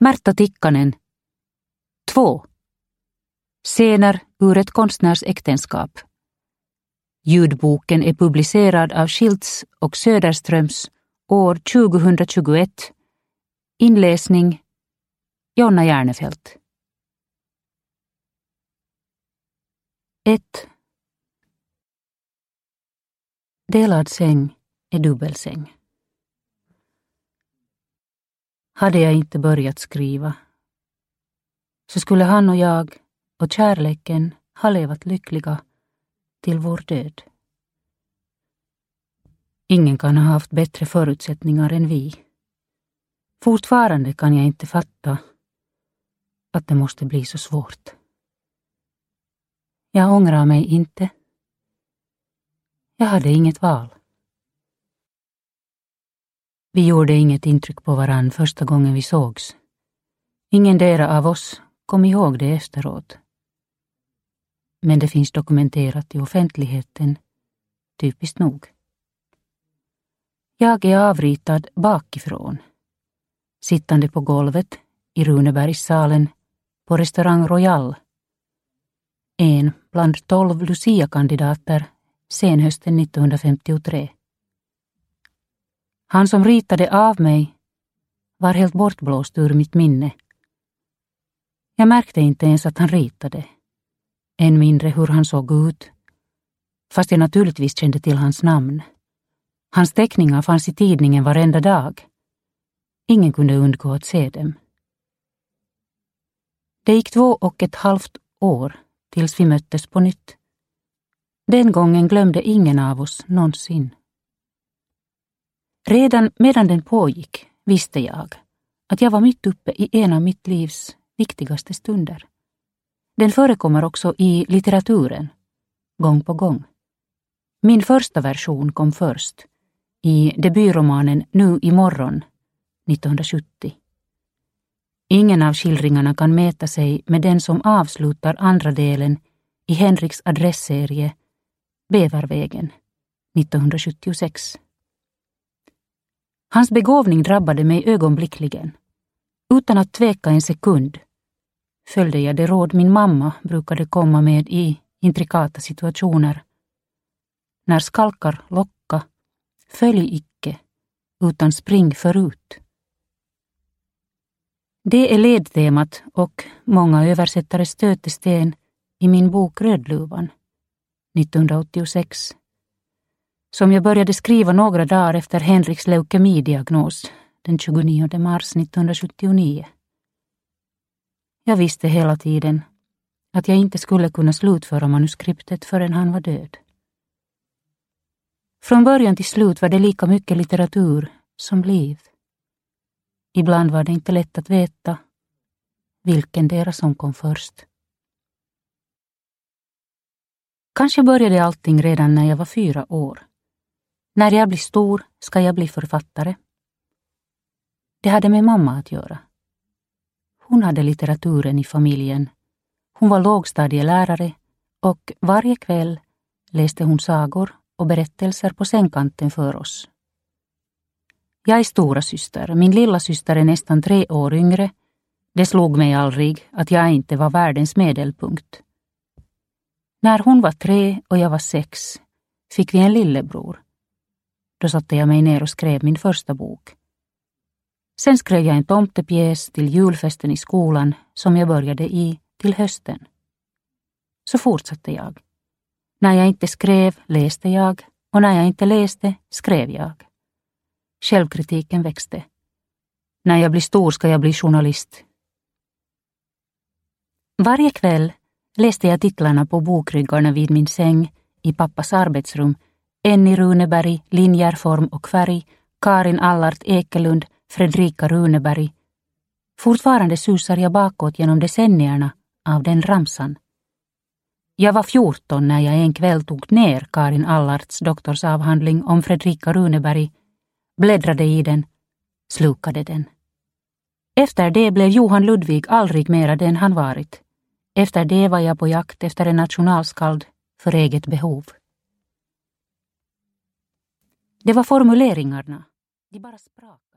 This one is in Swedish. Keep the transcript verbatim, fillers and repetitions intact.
Märta Tikkanen. två. Scener ur ett konstnärsäktenskap. Ljudboken är publicerad av Schiltz och Söderströms år tjugohundratjugoett. Inläsning Jonna Järnefelt. ett. Delad säng är dubbelsäng. Hade jag inte börjat skriva så skulle han och jag och kärleken ha levat lyckliga till vår död. Ingen kan ha haft bättre förutsättningar än vi. Fortfarande kan jag inte fatta att det måste bli så svårt. Jag ångrar mig inte. Jag hade inget val. Vi gjorde inget intryck på varann första gången vi sågs. Ingen dera av oss kom ihåg det efteråt. Men det finns dokumenterat i offentligheten, typiskt nog. Jag är avritad bakifrån, sittande på golvet i Runebergssalen på restaurang Royal. En bland tolv Lucia-kandidater senhösten nittonhundrafemtiotre. Han som ritade av mig var helt bortblåst ur mitt minne. Jag märkte inte ens att han ritade, än mindre hur han såg ut, fast jag naturligtvis kände till hans namn. Hans teckningar fanns i tidningen varenda dag. Ingen kunde undgå att se dem. Det gick två och ett halvt år tills vi möttes på nytt. Den gången glömde ingen av oss någonsin. Redan medan den pågick visste jag att jag var mitt uppe i en av mitt livs viktigaste stunder. Den förekommer också i litteraturen, gång på gång. Min första version kom först, i debutromanen Nu imorgon, nittonhundrasjuttio. Ingen av skildringarna kan mäta sig med den som avslutar andra delen i Henriks adressserie Bävarvägen, nittonhundrasjuttiosex. Hans begåvning drabbade mig ögonblickligen. Utan att tveka en sekund följde jag det råd min mamma brukade komma med i intrikata situationer. När skalkar locka, följ icke, utan spring förut. Det är ledtemat och många översättares stötesten i min bok Rödluvan, nittonhundraåttiosex, som jag började skriva några dagar efter Henriks leukemidiagnos den tjugonionde mars nittonhundrasjuttionio. Jag visste hela tiden att jag inte skulle kunna slutföra manuskriptet förrän han var död. Från början till slut var det lika mycket litteratur som liv. Ibland var det inte lätt att veta vilken deras som kom först. Kanske började allting redan när jag var fyra år. När jag blir stor ska jag bli författare. Det hade med mamma att göra. Hon hade litteraturen i familjen. Hon var lågstadielärare och varje kväll läste hon sagor och berättelser på sängkanten för oss. Jag är stora syster. Min lilla syster är nästan tre år yngre. Det slog mig aldrig att jag inte var världens medelpunkt. När hon var tre och jag var sex fick vi en lillebror. Då satte jag mig ner och skrev min första bok. Sen skrev jag en tomtepjäs till julfesten i skolan som jag började i till hösten. Så fortsatte jag. När jag inte skrev läste jag och när jag inte läste skrev jag. Självkritiken växte. När jag blir stor ska jag bli journalist. Varje kväll läste jag titlarna på bokryggarna vid min säng i pappas arbetsrum. Enni Runeberg, Linjär, form och färg, Karin Allart Ekelund, Fredrika Runeberg. Fortfarande susar jag bakåt genom decennierna av den ramsan. Jag var fjorton när jag en kväll tog ner Karin Allarts doktorsavhandling om Fredrika Runeberg, bläddrade i den, slukade den. Efter det blev Johan Ludvig aldrig mera den han varit. Efter det var jag på jakt efter en nationalskald för eget behov. Det var formuleringarna. De bara sprakade.